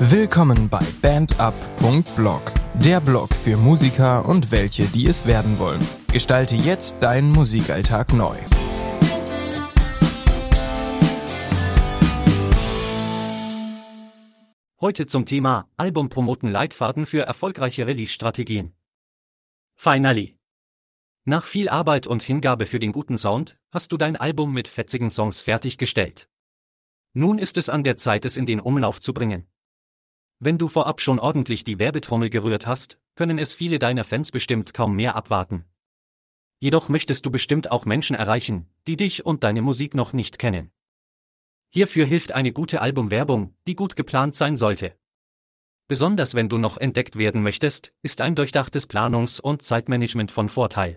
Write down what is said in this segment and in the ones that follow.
Willkommen bei bandup.blog, der Blog für Musiker und welche, die es werden wollen. Gestalte jetzt deinen Musikalltag neu. Heute zum Thema Album promoten, Leitfaden für erfolgreiche Release-Strategien. Finally! Nach viel Arbeit und Hingabe für den guten Sound hast du dein Album mit fetzigen Songs fertiggestellt. Nun ist es an der Zeit, es in den Umlauf zu bringen. Wenn du vorab schon ordentlich die Werbetrommel gerührt hast, können es viele deiner Fans bestimmt kaum mehr abwarten. Jedoch möchtest du bestimmt auch Menschen erreichen, die dich und deine Musik noch nicht kennen. Hierfür hilft eine gute Albumwerbung, die gut geplant sein sollte. Besonders wenn du noch entdeckt werden möchtest, ist ein durchdachtes Planungs- und Zeitmanagement von Vorteil.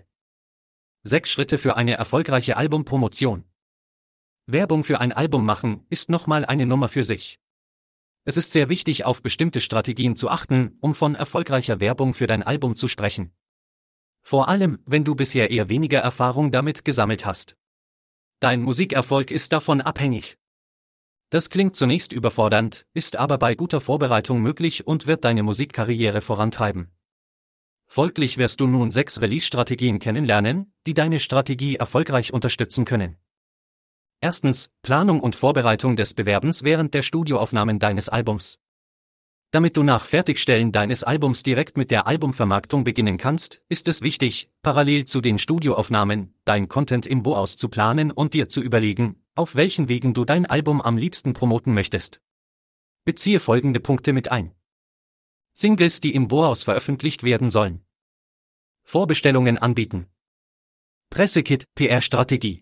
6 Schritte für eine erfolgreiche Albumpromotion. Werbung für ein Album machen ist nochmal eine Nummer für sich. Es ist sehr wichtig, auf bestimmte Strategien zu achten, um von erfolgreicher Werbung für dein Album zu sprechen. Vor allem, wenn du bisher eher weniger Erfahrung damit gesammelt hast. Dein Musikerfolg ist davon abhängig. Das klingt zunächst überfordernd, ist aber bei guter Vorbereitung möglich und wird deine Musikkarriere vorantreiben. Folglich wirst du nun 6 Release-Strategien kennenlernen, die deine Strategie erfolgreich unterstützen können. Erstens, Planung und Vorbereitung des Bewerbens während der Studioaufnahmen deines Albums. Damit du nach Fertigstellen deines Albums direkt mit der Albumvermarktung beginnen kannst, ist es wichtig, parallel zu den Studioaufnahmen, dein Content im Voraus zu planen und dir zu überlegen, auf welchen Wegen du dein Album am liebsten promoten möchtest. Beziehe folgende Punkte mit ein. Singles, die im Voraus veröffentlicht werden sollen. Vorbestellungen anbieten. Pressekit, PR-Strategie.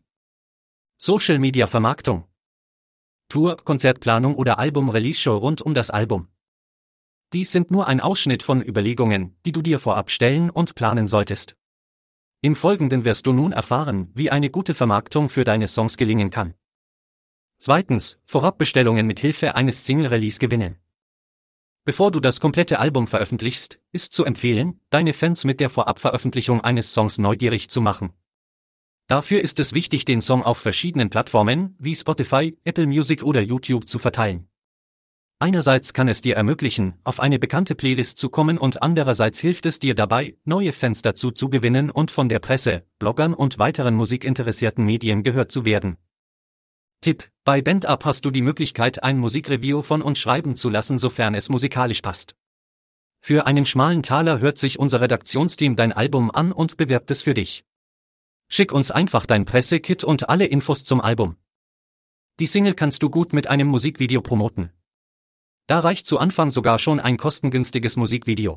Social-Media-Vermarktung. Tour, Konzertplanung oder Album-Release-Show rund um das Album. Dies sind nur ein Ausschnitt von Überlegungen, die du dir vorab stellen und planen solltest. Im Folgenden wirst du nun erfahren, wie eine gute Vermarktung für deine Songs gelingen kann. Zweitens, Vorabbestellungen mit Hilfe eines Single-Release gewinnen. Bevor du das komplette Album veröffentlichst, ist zu empfehlen, deine Fans mit der Vorabveröffentlichung eines Songs neugierig zu machen. Dafür ist es wichtig, den Song auf verschiedenen Plattformen wie Spotify, Apple Music oder YouTube zu verteilen. Einerseits kann es dir ermöglichen, auf eine bekannte Playlist zu kommen und andererseits hilft es dir dabei, neue Fans dazu zu gewinnen und von der Presse, Bloggern und weiteren musikinteressierten Medien gehört zu werden. Tipp: Bei BandUp hast du die Möglichkeit, ein Musikreview von uns schreiben zu lassen, sofern es musikalisch passt. Für einen schmalen Taler hört sich unser Redaktionsteam dein Album an und bewerbt es für dich. Schick uns einfach dein Pressekit und alle Infos zum Album. Die Single kannst du gut mit einem Musikvideo promoten. Da reicht zu Anfang sogar schon ein kostengünstiges Musikvideo.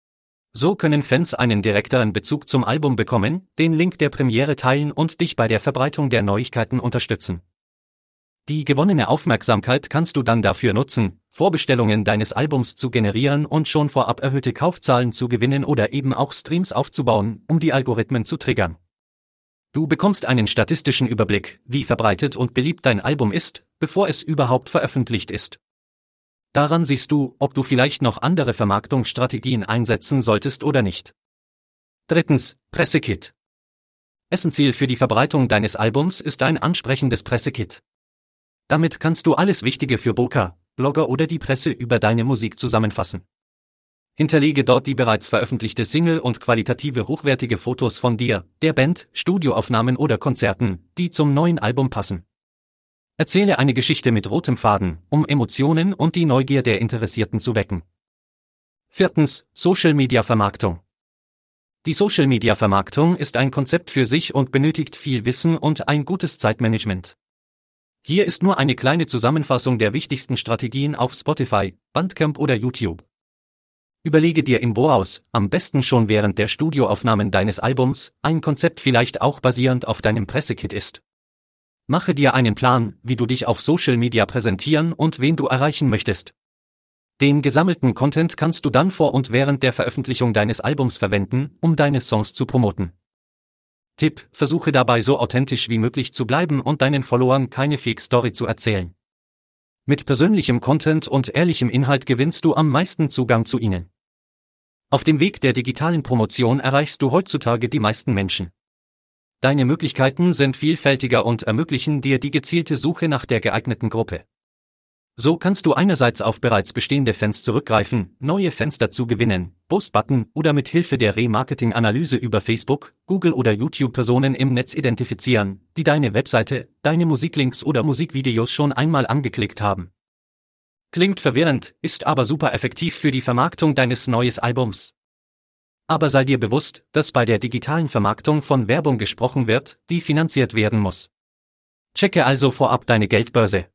So können Fans einen direkteren Bezug zum Album bekommen, den Link der Premiere teilen und dich bei der Verbreitung der Neuigkeiten unterstützen. Die gewonnene Aufmerksamkeit kannst du dann dafür nutzen, Vorbestellungen deines Albums zu generieren und schon vorab erhöhte Kaufzahlen zu gewinnen oder eben auch Streams aufzubauen, um die Algorithmen zu triggern. Du bekommst einen statistischen Überblick, wie verbreitet und beliebt dein Album ist, bevor es überhaupt veröffentlicht ist. Daran siehst du, ob du vielleicht noch andere Vermarktungsstrategien einsetzen solltest oder nicht. Drittens, Pressekit. Essenziell für die Verbreitung deines Albums ist ein ansprechendes Pressekit. Damit kannst du alles Wichtige für Booker, Blogger oder die Presse über deine Musik zusammenfassen. Hinterlege dort die bereits veröffentlichte Single und qualitative hochwertige Fotos von dir, der Band, Studioaufnahmen oder Konzerten, die zum neuen Album passen. Erzähle eine Geschichte mit rotem Faden, um Emotionen und die Neugier der Interessierten zu wecken. Viertens, Social-Media-Vermarktung. Die Social-Media-Vermarktung ist ein Konzept für sich und benötigt viel Wissen und ein gutes Zeitmanagement. Hier ist nur eine kleine Zusammenfassung der wichtigsten Strategien auf Spotify, Bandcamp oder YouTube. Überlege dir im Voraus, am besten schon während der Studioaufnahmen deines Albums, ein Konzept vielleicht auch basierend auf deinem Pressekit ist. Mache dir einen Plan, wie du dich auf Social Media präsentieren und wen du erreichen möchtest. Den gesammelten Content kannst du dann vor und während der Veröffentlichung deines Albums verwenden, um deine Songs zu promoten. Tipp: Versuche dabei so authentisch wie möglich zu bleiben und deinen Followern keine Fake-Story zu erzählen. Mit persönlichem Content und ehrlichem Inhalt gewinnst du am meisten Zugang zu ihnen. Auf dem Weg der digitalen Promotion erreichst du heutzutage die meisten Menschen. Deine Möglichkeiten sind vielfältiger und ermöglichen dir die gezielte Suche nach der geeigneten Gruppe. So kannst du einerseits auf bereits bestehende Fans zurückgreifen, neue Fans dazu gewinnen, Postbutton oder mit Hilfe der Remarketing-Analyse über Facebook, Google oder YouTube Personen im Netz identifizieren, die deine Webseite, deine Musiklinks oder Musikvideos schon einmal angeklickt haben. Klingt verwirrend, ist aber super effektiv für die Vermarktung deines neuen Albums. Aber sei dir bewusst, dass bei der digitalen Vermarktung von Werbung gesprochen wird, die finanziert werden muss. Checke also vorab deine Geldbörse.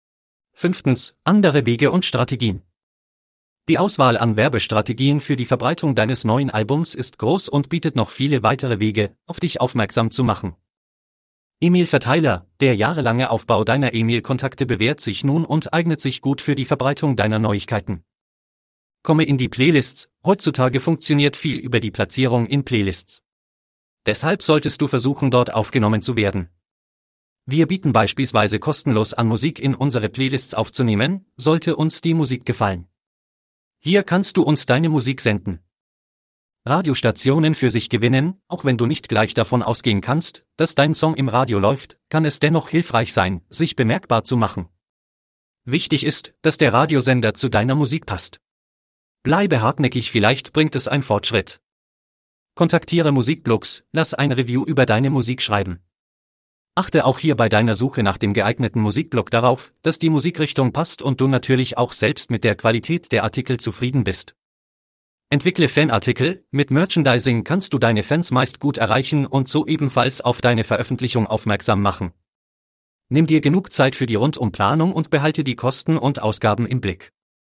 5. Andere Wege und Strategien. Die Auswahl an Werbestrategien für die Verbreitung deines neuen Albums ist groß und bietet noch viele weitere Wege, auf dich aufmerksam zu machen. E-Mail-Verteiler. Der jahrelange Aufbau deiner E-Mail-Kontakte bewährt sich nun und eignet sich gut für die Verbreitung deiner Neuigkeiten. Komme in die Playlists. Heutzutage funktioniert viel über die Platzierung in Playlists. Deshalb solltest du versuchen, dort aufgenommen zu werden. Wir bieten beispielsweise kostenlos an, Musik in unsere Playlists aufzunehmen, sollte uns die Musik gefallen. Hier kannst du uns deine Musik senden. Radiostationen für sich gewinnen. Auch wenn du nicht gleich davon ausgehen kannst, dass dein Song im Radio läuft, kann es dennoch hilfreich sein, sich bemerkbar zu machen. Wichtig ist, dass der Radiosender zu deiner Musik passt. Bleibe hartnäckig, vielleicht bringt es einen Fortschritt. Kontaktiere Musikblogs, lass ein Review über deine Musik schreiben. Achte auch hier bei deiner Suche nach dem geeigneten Musikblog darauf, dass die Musikrichtung passt und du natürlich auch selbst mit der Qualität der Artikel zufrieden bist. Entwickle Fanartikel. Mit Merchandising kannst du deine Fans meist gut erreichen und so ebenfalls auf deine Veröffentlichung aufmerksam machen. Nimm dir genug Zeit für die Rundumplanung und behalte die Kosten und Ausgaben im Blick.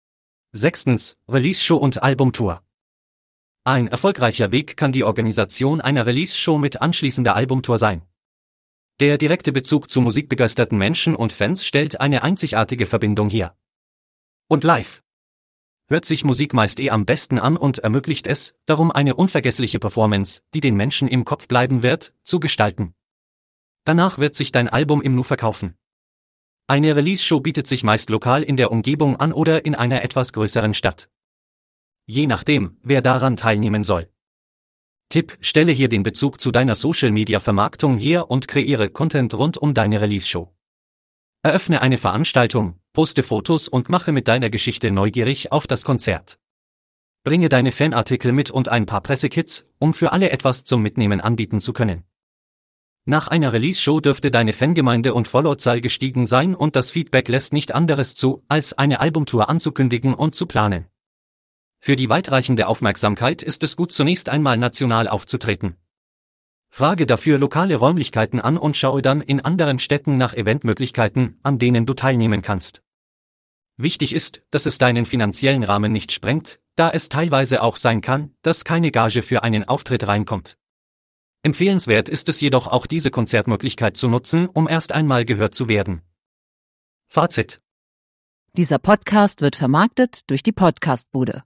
6. Release-Show und Albumtour. Ein erfolgreicher Weg kann die Organisation einer Release-Show mit anschließender Albumtour sein. Der direkte Bezug zu musikbegeisterten Menschen und Fans stellt eine einzigartige Verbindung her. Und live hört sich Musik meist am besten an und ermöglicht es, darum eine unvergessliche Performance, die den Menschen im Kopf bleiben wird, zu gestalten. Danach wird sich dein Album im Nu verkaufen. Eine Release-Show bietet sich meist lokal in der Umgebung an oder in einer etwas größeren Stadt. Je nachdem, wer daran teilnehmen soll. Tipp: Stelle hier den Bezug zu deiner Social-Media-Vermarktung her und kreiere Content rund um deine Release-Show. Eröffne eine Veranstaltung, poste Fotos und mache mit deiner Geschichte neugierig auf das Konzert. Bringe deine Fanartikel mit und ein paar Pressekits, um für alle etwas zum Mitnehmen anbieten zu können. Nach einer Release-Show dürfte deine Fangemeinde und Followerzahl gestiegen sein und das Feedback lässt nicht anderes zu, als eine Albumtour anzukündigen und zu planen. Für die weitreichende Aufmerksamkeit ist es gut, zunächst einmal national aufzutreten. Frage dafür lokale Räumlichkeiten an und schaue dann in anderen Städten nach Eventmöglichkeiten, an denen du teilnehmen kannst. Wichtig ist, dass es deinen finanziellen Rahmen nicht sprengt, da es teilweise auch sein kann, dass keine Gage für einen Auftritt reinkommt. Empfehlenswert ist es jedoch auch, diese Konzertmöglichkeit zu nutzen, um erst einmal gehört zu werden. Fazit: Dieser Podcast wird vermarktet durch die Podcastbude.